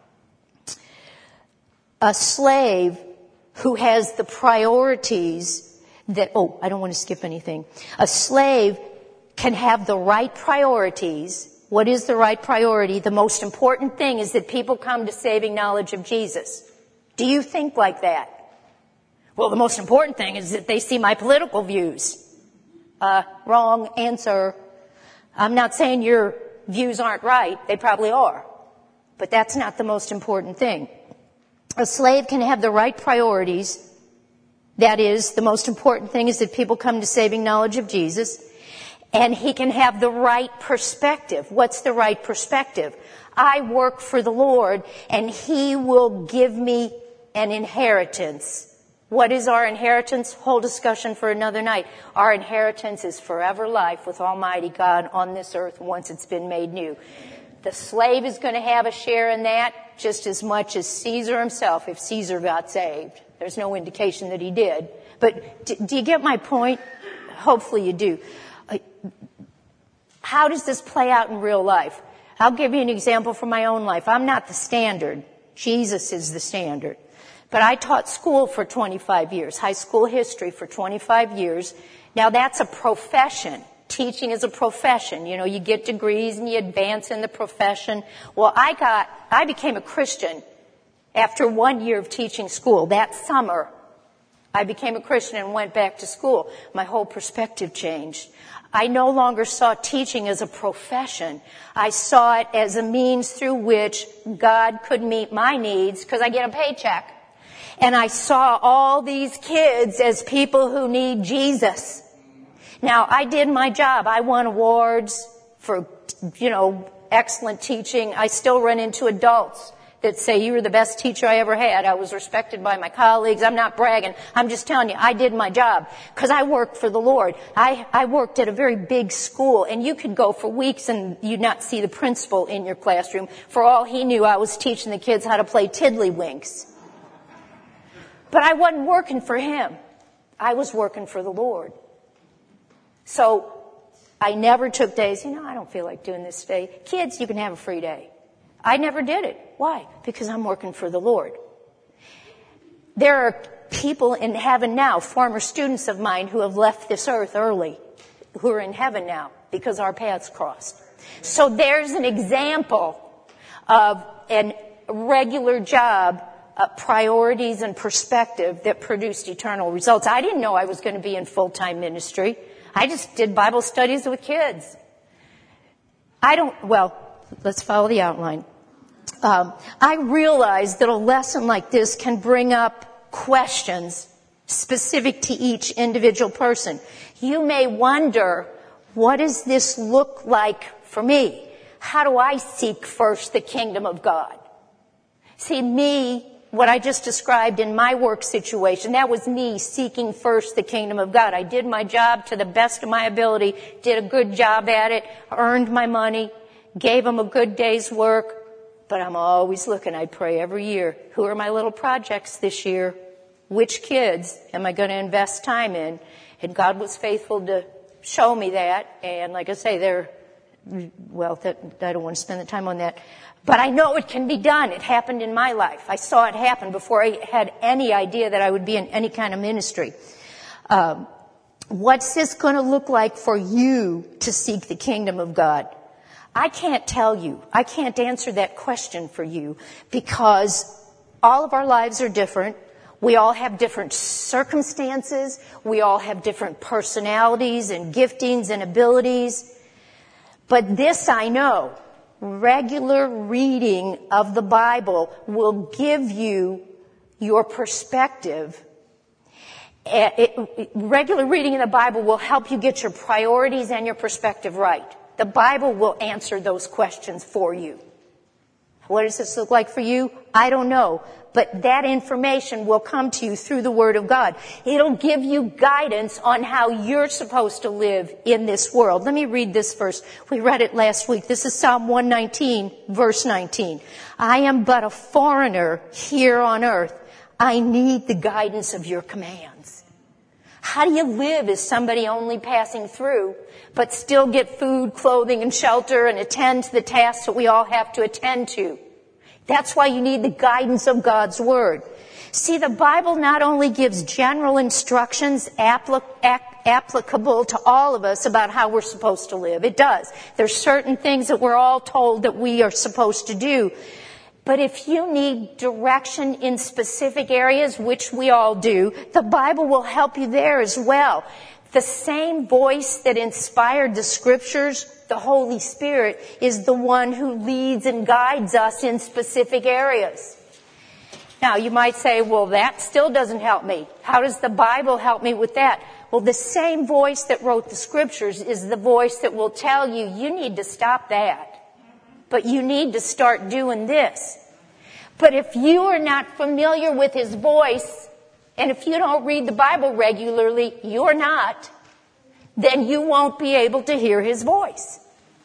a slave who has the priorities that, oh, I don't want to skip anything. A slave can have the right priorities. What is the right priority? The most important thing is that people come to saving knowledge of Jesus. Do you think like that? Well, the most important thing is that they see my political views. Uh, wrong answer. I'm not saying your views aren't right. They probably are. But that's not the most important thing. A slave can have the right priorities. That is, the most important thing is that people come to saving knowledge of Jesus. And he can have the right perspective. What's the right perspective? I work for the Lord, and he will give me an inheritance. What is our inheritance? Whole discussion for another night. Our inheritance is forever life with Almighty God on this earth once it's been made new. The slave is going to have a share in that just as much as Caesar himself, if Caesar got saved. There's no indication that he did. But do, do you get my point? Hopefully you do. How does this play out in real life? I'll give you an example from my own life. I'm not the standard. Jesus is the standard. But I taught school for twenty-five years, high school history for twenty-five years. Now that's a profession. Teaching is a profession. You know, you get degrees and you advance in the profession. Well, I got, I became a Christian after one year of teaching school. That summer, I became a Christian and went back to school. My whole perspective changed. I no longer saw teaching as a profession. I saw it as a means through which God could meet my needs because I get a paycheck. And I saw all these kids as people who need Jesus. Now, I did my job. I won awards for, you know, excellent teaching. I still run into adults that say, you were the best teacher I ever had. I was respected by my colleagues. I'm not bragging. I'm just telling you, I did my job because I worked for the Lord. I, I worked at a very big school, and you could go for weeks and you'd not see the principal in your classroom. For all he knew, I was teaching the kids how to play tiddlywinks. But I wasn't working for him. I was working for the Lord. So I never took days, you know, I don't feel like doing this today. Kids, you can have a free day. I never did it. Why? Because I'm working for the Lord. There are people in heaven now, former students of mine who have left this earth early, who are in heaven now because our paths crossed. So there's an example of a regular job, uh, priorities and perspective that produced eternal results. I didn't know I was going to be in full-time ministry. I just did Bible studies with kids. I don't, well, let's follow the outline. Um, I realize that a lesson like this can bring up questions specific to each individual person. You may wonder, what does this look like for me? How do I seek first the kingdom of God? See, me, what I just described in my work situation, that was me seeking first the kingdom of God. I did my job to the best of my ability, did a good job at it, earned my money, gave them a good day's work. But I'm always looking. I pray every year, who are my little projects this year? Which kids am I going to invest time in? And God was faithful to show me that. And like I say, they're, well, that, I don't want to spend the time on that. But I know it can be done. It happened in my life. I saw it happen before I had any idea that I would be in any kind of ministry. Um, what's this going to look like for you to seek the kingdom of God? I can't tell you. I can't answer that question for you because all of our lives are different. We all have different circumstances. We all have different personalities and giftings and abilities. But this I know. Regular reading of the Bible will give you your perspective. It, it, regular reading of the Bible will help you get your priorities and your perspective right. The Bible will answer those questions for you. What does this look like for you? I don't know. But that information will come to you through the Word of God. It'll give you guidance on how you're supposed to live in this world. Let me read this verse. We read it last week. This is Psalm one nineteen, verse nineteen. I am but a foreigner here on earth. I need the guidance of your commands. How do you live as somebody only passing through, but still get food, clothing, and shelter and attend to the tasks that we all have to attend to? That's why you need the guidance of God's Word. See, the Bible not only gives general instructions applic- applicable to all of us about how we're supposed to live. It does. There's certain things that we're all told that we are supposed to do. But if you need direction in specific areas, which we all do, the Bible will help you there as well. The same voice that inspired the Scriptures, the Holy Spirit, is the one who leads and guides us in specific areas. Now, you might say, well, that still doesn't help me. How does the Bible help me with that? Well, the same voice that wrote the Scriptures is the voice that will tell you, you need to stop that. But you need to start doing this. But if you are not familiar with His voice, and if you don't read the Bible regularly, you're not, then you won't be able to hear His voice.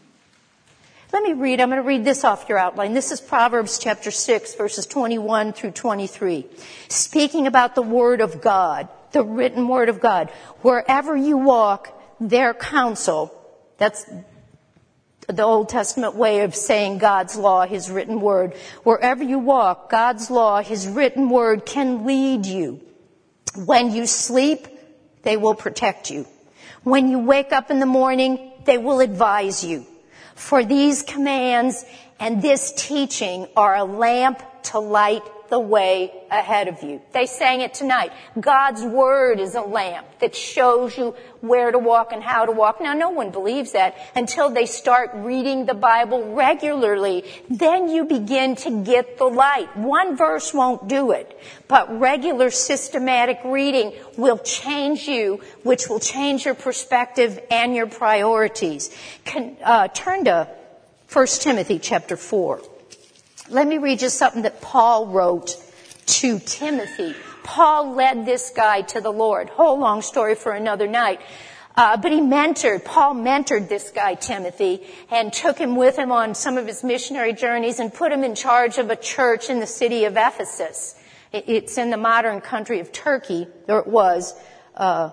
Let me read. I'm going to read this off your outline. This is Proverbs chapter six, verses twenty-one through twenty-three. Speaking about the Word of God, the written Word of God. Wherever you walk, their counsel, that's the Old Testament way of saying God's law, His written Word. Wherever you walk, God's law, His written Word can lead you. When you sleep, they will protect you. When you wake up in the morning, they will advise you. For these commands and this teaching are a lamp to light the way ahead of you. They sang it tonight. God's Word is a lamp that shows you where to walk and how to walk. Now, no one believes that until they start reading the Bible regularly. Then you begin to get the light. One verse won't do it, but regular systematic reading will change you, which will change your perspective and your priorities. Can, uh, turn to First Timothy chapter four. Let me read you something that Paul wrote to Timothy. Paul led this guy to the Lord. Whole long story for another night. Uh, but he mentored, Paul mentored this guy, Timothy, and took him with him on some of his missionary journeys and put him in charge of a church in the city of Ephesus. It, it's in the modern country of Turkey, or it was. Uh,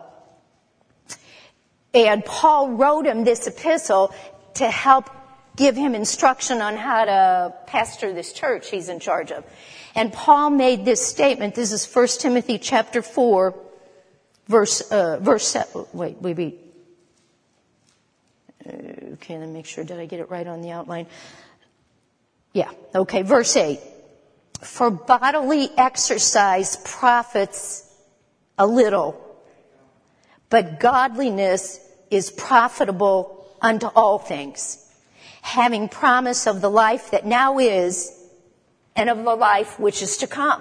and Paul wrote him this epistle to help give him instruction on how to pastor this church he's in charge of. And Paul made this statement. This is First Timothy chapter four, verse, uh, verse, wait, wait, wait. Okay, let me make sure. Did I get it right on the outline? Yeah, okay, verse eight. For bodily exercise profits a little, but godliness is profitable unto all things, having promise of the life that now is and of the life which is to come.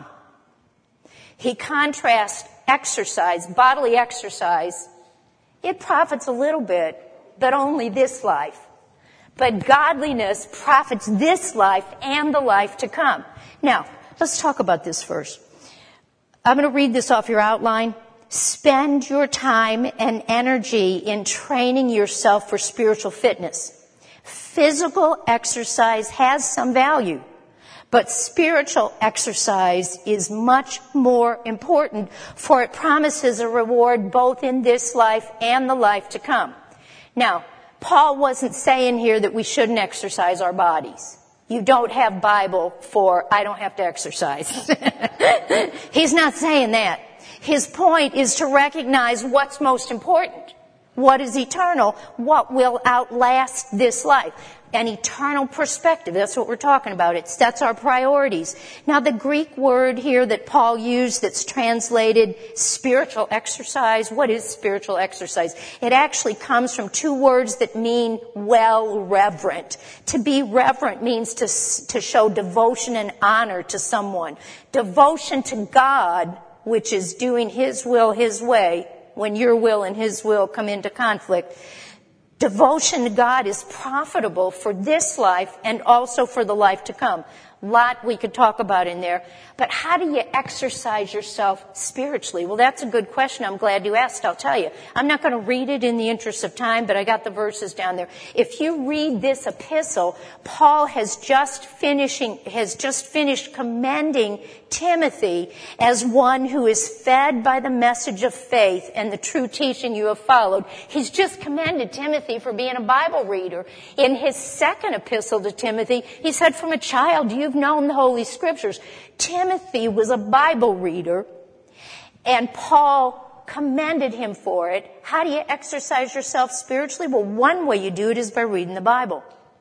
He contrasts exercise, bodily exercise. It profits a little bit, but only this life. But godliness profits this life and the life to come. Now, let's talk about this first. I'm going to read this off your outline. Spend your time and energy in training yourself for spiritual fitness. Physical exercise has some value, but spiritual exercise is much more important, for it promises a reward both in this life and the life to come. Now, Paul wasn't saying here that we shouldn't exercise our bodies. You don't have Bible for, I don't have to exercise. He's not saying that. His point is to recognize what's most important. What is eternal? What will outlast this life? An eternal perspective. That's what we're talking about. It's, that's our priorities. Now, the Greek word here that Paul used that's translated spiritual exercise, what is spiritual exercise? It actually comes from two words that mean well reverent. To be reverent means to, to show devotion and honor to someone. Devotion to God, which is doing His will His way, when your will and His will come into conflict. Devotion to God is profitable for this life and also for the life to come. A lot we could talk about in there. But how do you exercise yourself spiritually? Well, that's a good question. I'm glad you asked. I'll tell you. I'm not going to read it in the interest of time, but I got the verses down there. If you read this epistle, Paul has just finishing, has just finished commending Timothy as one who is fed by the message of faith and the true teaching you have followed. He's just commended Timothy for being a Bible reader. In his second epistle to Timothy, he said, from a child you've known the Holy Scriptures. Timothy was a Bible reader, and Paul commended him for it. How do you exercise yourself spiritually? Well, one way you do it is by reading the Bible.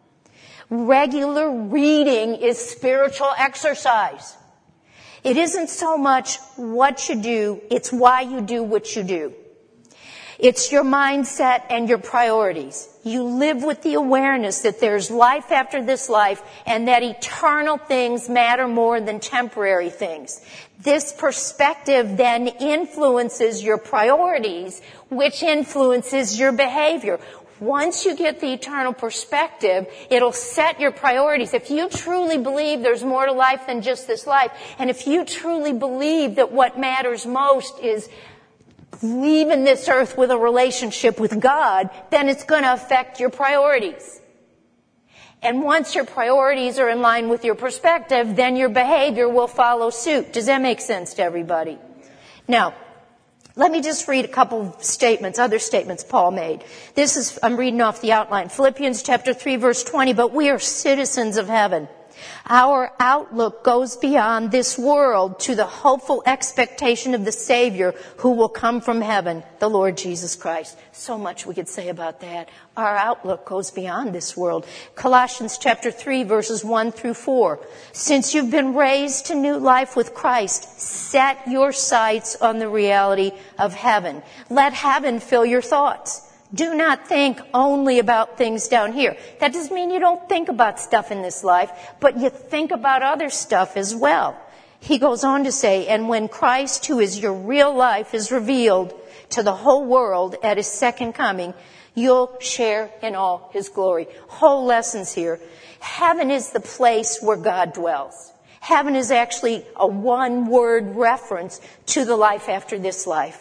Regular reading is spiritual exercise. It isn't so much what you do, it's why you do what you do. It's your mindset and your priorities. You live with the awareness that there's life after this life and that eternal things matter more than temporary things. This perspective then influences your priorities, which influences your behavior. Once you get the eternal perspective, it'll set your priorities. If you truly believe there's more to life than just this life, and if you truly believe that what matters most is leaving this earth with a relationship with God, then it's going to affect your priorities. And once your priorities are in line with your perspective, then your behavior will follow suit. Does that make sense to everybody? Now, let me just read a couple statements, other statements Paul made. This is, I'm reading off the outline. Philippians chapter three, verse twenty, but we are citizens of heaven. Our outlook goes beyond this world to the hopeful expectation of the Savior who will come from heaven, the Lord Jesus Christ. So much we could say about that. Our outlook goes beyond this world. Colossians chapter three, verses one through four. Since you've been raised to new life with Christ, set your sights on the reality of heaven. Let heaven fill your thoughts. Do not think only about things down here. That doesn't mean you don't think about stuff in this life, but you think about other stuff as well. He goes on to say, and when Christ, who is your real life, is revealed to the whole world at his second coming, you'll share in all his glory. Whole lessons here. Heaven is the place where God dwells. Heaven is actually a one-word reference to the life after this life.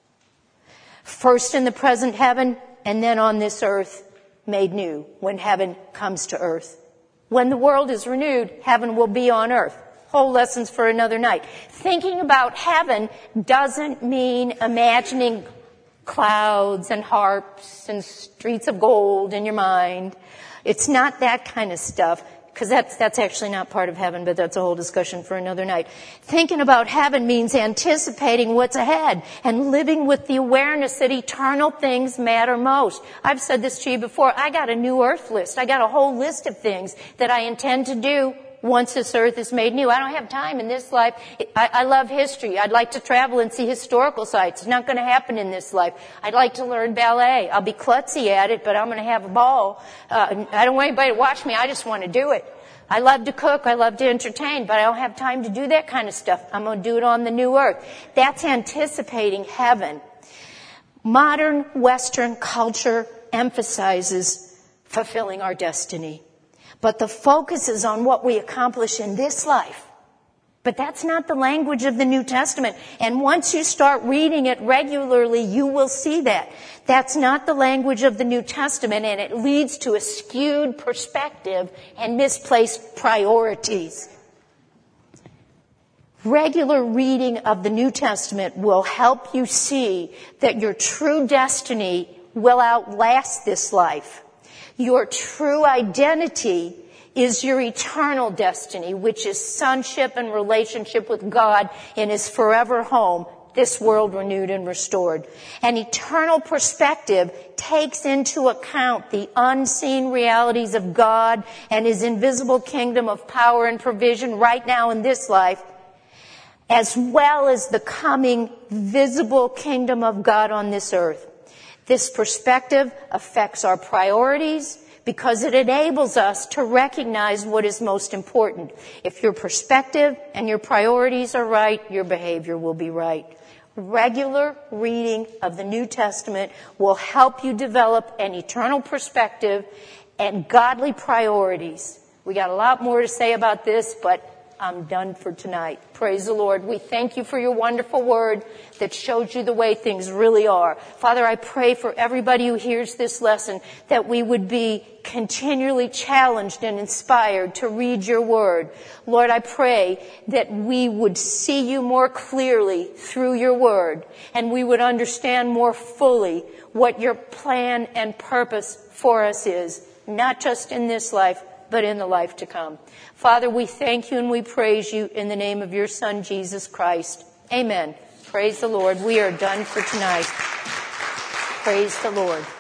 First in the present heaven, and then on this earth made new, when heaven comes to earth. When the world is renewed, heaven will be on earth. Whole lessons for another night. Thinking about heaven doesn't mean imagining clouds and harps and streets of gold in your mind. It's not that kind of stuff, because that's, that's actually not part of heaven, but that's a whole discussion for another night. Thinking about heaven means anticipating what's ahead and living with the awareness that eternal things matter most. I've said this to you before. I got a new earth list. I got a whole list of things that I intend to do once this earth is made new. I don't have time in this life. I, I love history. I'd like to travel and see historical sites. It's not going to happen in this life. I'd like to learn ballet. I'll be klutzy at it, but I'm going to have a ball. Uh, I don't want anybody to watch me. I just want to do it. I love to cook. I love to entertain, but I don't have time to do that kind of stuff. I'm going to do it on the new earth. That's anticipating heaven. Modern Western culture emphasizes fulfilling our destiny. But the focus is on what we accomplish in this life. But that's not the language of the New Testament. And once you start reading it regularly, you will see that. That's not the language of the New Testament, and it leads to a skewed perspective and misplaced priorities. Regular reading of the New Testament will help you see that your true destiny will outlast this life. Your true identity is your eternal destiny, which is sonship and relationship with God in his forever home, this world renewed and restored. An eternal perspective takes into account the unseen realities of God and his invisible kingdom of power and provision right now in this life, as well as the coming visible kingdom of God on this earth. This perspective affects our priorities because it enables us to recognize what is most important. If your perspective and your priorities are right, your behavior will be right. Regular reading of the New Testament will help you develop an eternal perspective and godly priorities. We got a lot more to say about this, but I'm done for tonight. Praise the Lord. We thank you for your wonderful word that shows you the way things really are. Father, I pray for everybody who hears this lesson that we would be continually challenged and inspired to read your word. Lord, I pray that we would see you more clearly through your word, and we would understand more fully what your plan and purpose for us is, not just in this life, but in the life to come. Father, we thank you and we praise you in the name of your Son, Jesus Christ. Amen. Praise the Lord. We are done for tonight. Praise the Lord.